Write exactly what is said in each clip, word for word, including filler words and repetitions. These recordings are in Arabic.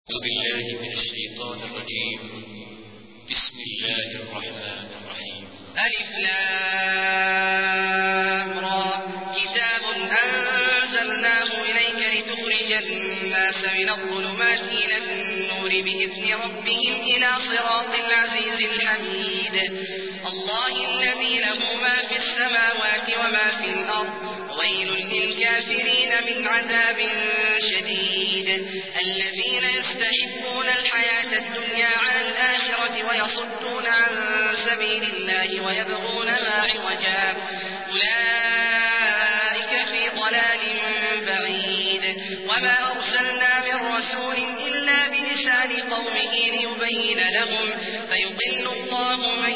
أعوذ بالله من الشيطان الرجيم. بسم الله الرحمن الرحيم. ألف لام را كتاب أنزلناه إليك لتخرج الناس من الظلمات إلى النور بإذن ربهم إلى صراط العزيز الحميد الله الذي له ما في السماوات وما في الأرض ويل للكافرين من عذاب شديد الذين يستحبون الحياة الدنيا على الآخرة ويصدون عن سبيل الله ويبغونها عوجا أولئك في ضلال بعيد وما أرسلنا من رسول إلا بلسان قومه ليبين لهم فيضل الله من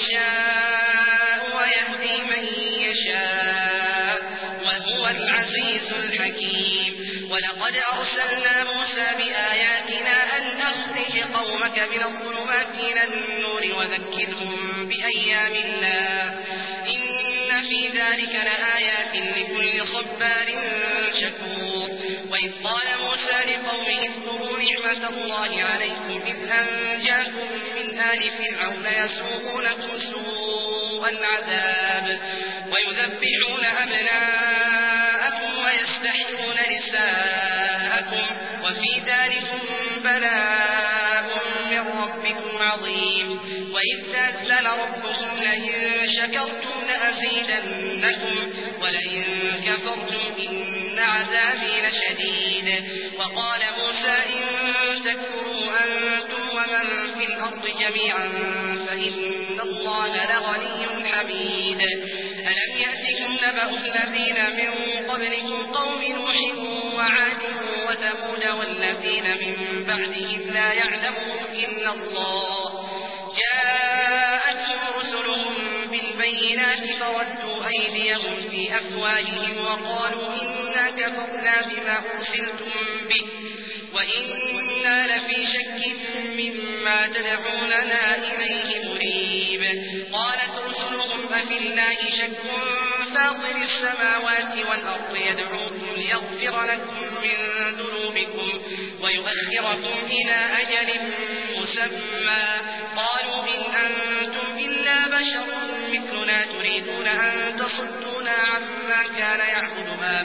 يشاء ويهدي من يشاء وهو العزيز الحكيم ولقد أرسلنا موسى بآياتنا أن أخرج قومك من الظلمات إلى النور وذكرهم بأيام الله إن في ذلك لآيات لكل صبار شكور وإذ قال موسى لقومه اذكروا نعمة الله عليكم إذ أنجاكم من آل فرعون يسومونكم سوء العذاب ويذبحون أبناءكم ويستحيون نساءكم وفي ذلكم بلاء من ربكم عظيم وإذ تأذن ربكم لئن شكرتم لأزيدنكم ولئن كفرتم إن عذابي لشديد وقال موسى إن تكفروا أنتم ومن في الأرض جميعا فإن الله لغني حميد ألم يأتكم نبأ الذين من قبلكم قوم نوح وعاد وثمود والذين من بعدهم لا يعلمهم إلا الله جاءتهم رسلهم بالبينات فردوا أيديهم في أفواههم وقالوا إنا كفرنا بما أرسلتم به وإنا لفي شك مما تدعوننا إليه مريب قالت رسلهم أفي الله شك فاطر السماوات والأرض يدعوكم ليغفر لكم من ذنوبكم ويؤخركم إلى أجل مسمى قالوا إن أنتم إلا بشر مثلنا تريدون أن تصدونا عما كان يعبد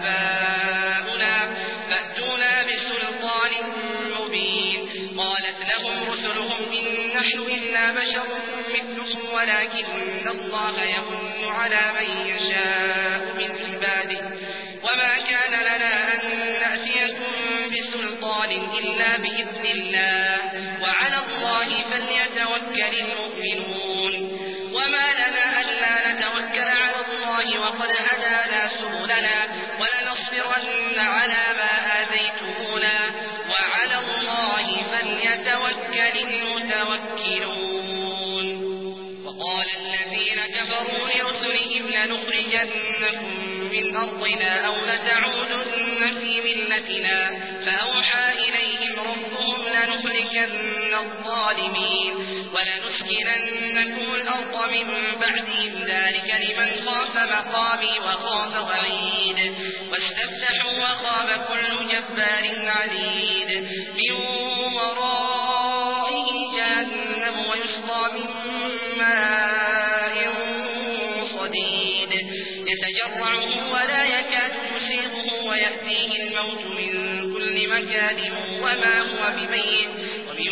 آباؤنا فأتونا بسلطان مبين قالت لهم رسلهم إن نحن إلا بشر مثلكم ولكن الله يمن على من يشاء من عباده وما كان لنا أن نأتيكم بسلطان إلا بإذن الله وعلى الله فليتوكل المؤمنون وما لنا ألا نتوكل على الله وقد هدانا سبلنا ولنصبرن على ما آذيتمونا وعلى الله فليتوكل المتوكلون وقال الذين كفروا لرسلهم لنخرجنكم من أرضنا أو لتعودن في ملتنا فأوحى إليهم ربهم لنهلكن الظالمين ولنسكننكم الأرض من بعدهم ذلك لمن خاف مقامي وخاف وعيد واستفتحوا وخاب كل جبار عنيد من ورائه جهنم ويسقى من ماء صديد يتجرعه ولا يكاد يسيغه ويأتيه الموت من كل مكان وما هو بميت ومن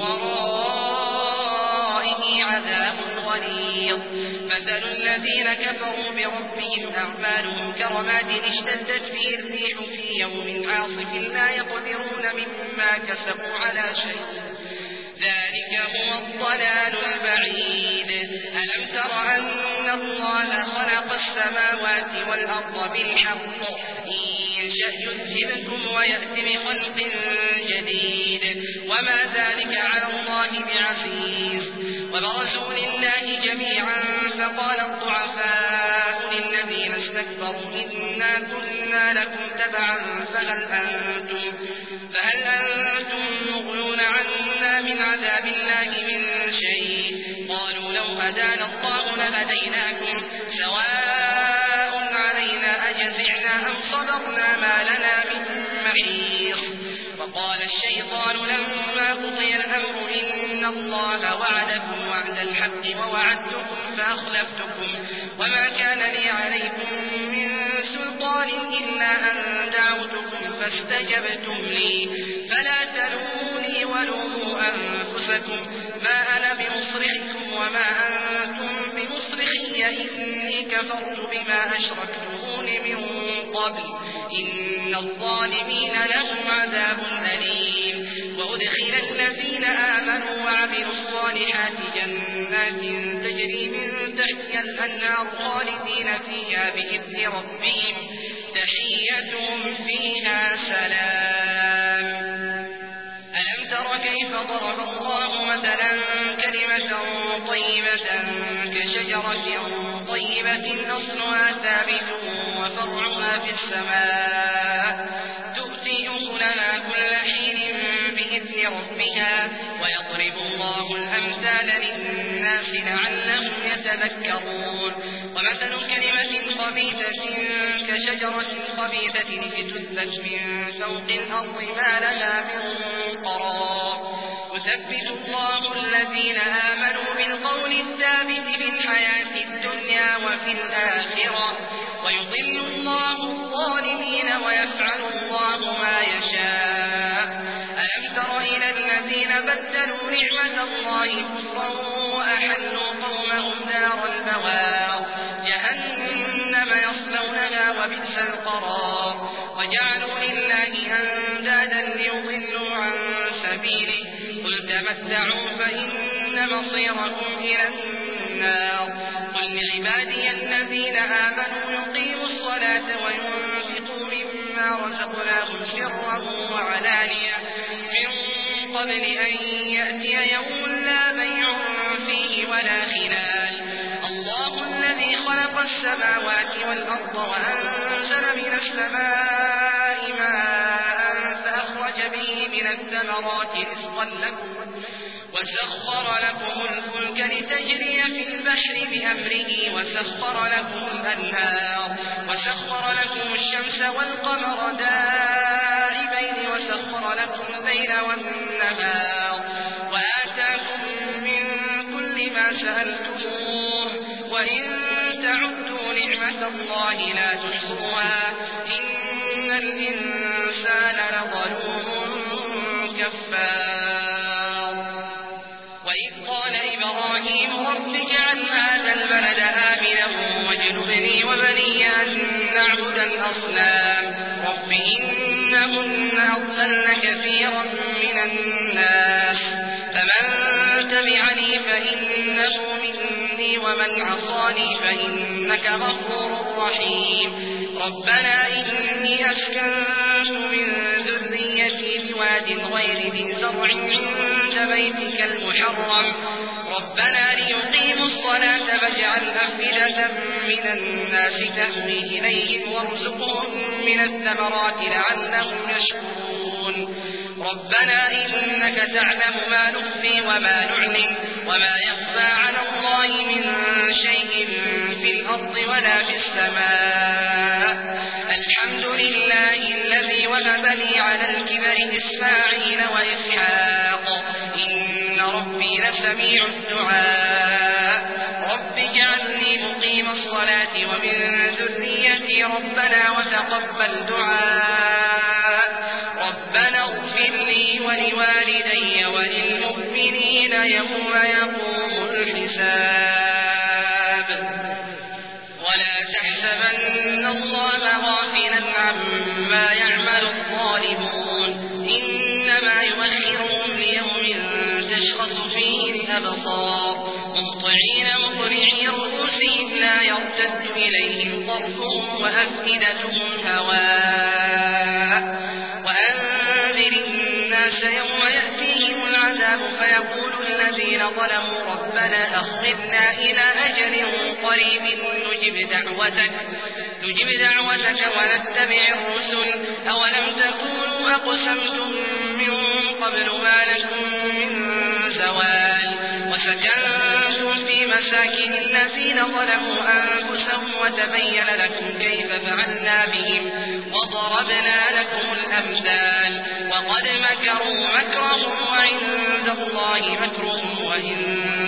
ورائه عذاب غليظ مثل الذين كفروا بربهم أعمالهم كرماد اشتدت فيه الريح في يوم عاصف لا يقدرون مما كسبوا على شيء ذلك هو الضلال البعيد ألم تر أن الله خلق السماوات والأرض بالحق إن يشأ يذهبكم ويأتي بخلق جديد وما ذلك على الله بعزيز وبرزوا لله جميعا فقال الضعفاء للذين استكبروا إنا كنا لكم تبعا فهل أنتم, فهل أنتم مغنون عنا من عذاب الله من شيء قالوا لو هدانا الله لهديناكم سواء علينا أجزعنا أم صبرنا ما لنا من محيص وقال الشيطان لما الله وعدكم وعد الحق ووعدتكم فأخلفتكم وما كان لي عليكم من سلطان إلا أن دعوتكم فاستجبتم لي فلا تلوموني ولوموا أنفسكم ما أنا بمصرخكم وما أنتم بمصرخي إني كفرت بما أشركتمون من قبل إن الظالمين لهم عذاب أليم. وأدخل الذين آمنوا وعملوا الصالحات جنات تجري من تحتها الأنهار خالدين فيها بإذن ربهم تحيتهم فيها سلام. ألم تر كيف ضرب الله مثلا كلمة طيبة كشجرة طيبة أصلها ثابت وفرعها في السماء تؤتي أكلها كل حين بإذن ربها ويضرب الله الأمثال للناس لعلهم يتذكرون. ومثل كلمة خبيثة كشجرة خبيثة اجتثت من فوق الأرض ما لها من قرار يثبت الله الذين آمنوا بالقول الثابت في الحياة الدنيا وفي الآخرة ويضل الله الظالمين ويفعل الله ما يشاء. ألم تر إلى الذين بدلوا نعمة الله كفرا وأحلوا قومهم دار البوار جهنم يصلونها وبئس القرار وجعلوا لله أندادا ليضلوا عن سبيله قل تمتعوا فإن مصيركم إلى النار. قل لعبادي الذين آمنوا يقيموا الصلاة وينفقوا مما رزقناهم سرا وعلانية من قبل أن يأتي يوم لا بيع فيه ولا خلال. الله الذي خلق السماوات والأرض وأنزل من السماء ماء فأخرج به من الثمرات رزقا لكم وسخر لكم الفلك لتجري في البحر بأمره وسخر لكم الأنهار وسخر لكم الشمس والقمر دائبين وسخر لكم الليل والنهار وآتاكم من كل ما سألتموه وإن تعدوا نعمة الله لا تحصوها إن الإنسان لظلوم كفار. وإذ قال إبراهيم رب اجعل هذا البلد آمنا واجنبني وبني أن نعبد الأصنام رب إنهن أضللن كثيرا من الناس فمن تبعني فإنه مني ومن عصاني فإنك غفور رحيم. ربنا إني أسكنت من ذريتي بواد غير ذي زرع عند بيتك المحرم ربنا ليقيموا الصلاة فاجعل أفئدة من الناس تهوي إليهم وارزقهم من الثمرات لعلهم يشكرون. ربنا إنك تعلم ما نخفي وما نعلن وما يخفى على الله من شيء في الأرض ولا في السماء. الحمد لله الذي وهب لي على الكبر إسماعيل وإسحاق إن ربي لسميع الدعاء. رب اجعلني مقيم الصلاة ومن ذريتي ربنا وتقبل دعاء. ربنا اغفر لي ولوالدي وللمؤمنين يوم يقوم الحساب. ولا تحسبن الله غافلا عما يعمل الظالمون إنما يؤخرهم ليوم تشخص فيه الأبصار مهطعين مقنعي رؤوسهم لا يرتد إليهم طرفهم وأفئدتهم هواء. وأنذر الناس يوم يأتيهم العذاب فيقول الذين ظلموا ربنا أخذنا إلى أجل قريب نجب دعوتك نجب دعوتك ونتبع الرسل أولم تكونوا أقسمتم من قبل ما لكم من زوال وسكنتم في مساكن الذين ظلموا أنفسهم وتبين لكم كيف فعلنا بهم وضربنا لكم الأمثال وقد مكروا مكرهم وعند الله مكرهم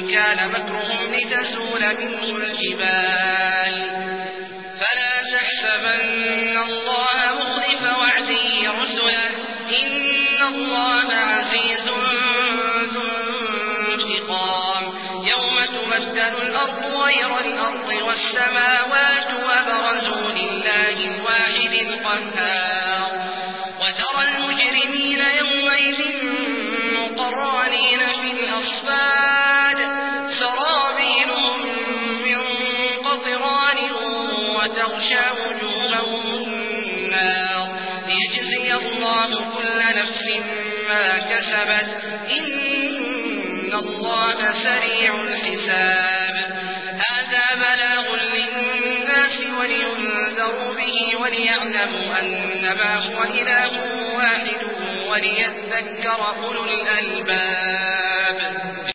كان مكرهم لتزول منه الجبال فلا تحسبن الله مخلف وعده رسله إن الله عزيز ذو انتقام يوم تبدل الأرض غير الأرض والسماوات وبرزوا لله الواحد القهار وترى المجرمين يومئذ مقرنين في الأصفاد سرابيلهم من قطران وتغشى وجوههم النار ليجزي الله كل نفس ما كسبت إن الله سريع الحساب هذا بلاغ للناس ولينذروا به وليعلموا أنما هو إله واحد وليذكر أولو الألباب